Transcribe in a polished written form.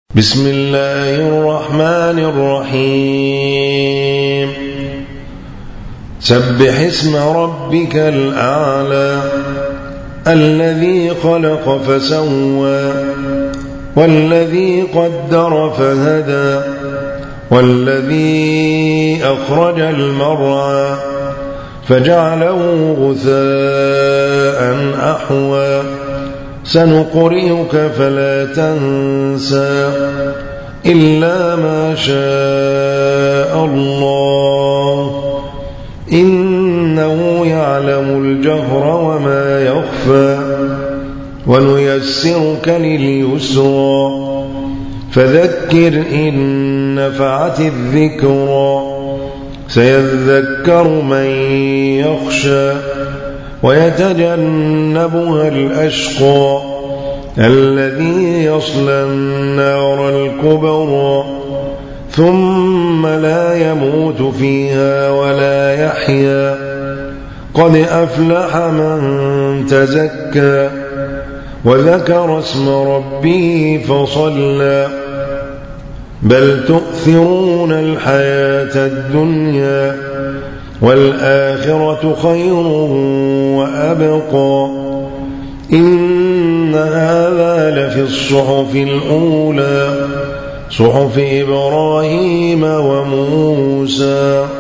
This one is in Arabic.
بسم الله الرحمن الرحيم سبح اسم ربك الأعلى الذي خلق فسوى والذي قدر فهدى والذي أخرج المرعى فجعله غثاء أحوى سنقرئك فلا تنسى إلا ما شاء الله إنه يعلم الجهر وما يخفى ونيسرك لليسرى فذكر إن نفعت الذكرى سيذكر من يخشى ويتجنبها الأشقى الذي يصلى النار الكبرى ثم لا يموت فيها ولا يحيا قد أفلح من تزكى وذكر اسم ربه فصلى بل تؤثرون الحياة الدنيا والآخرة خير وأبقى إن هذا لفي الصحف الأولى صحف إبراهيم وموسى.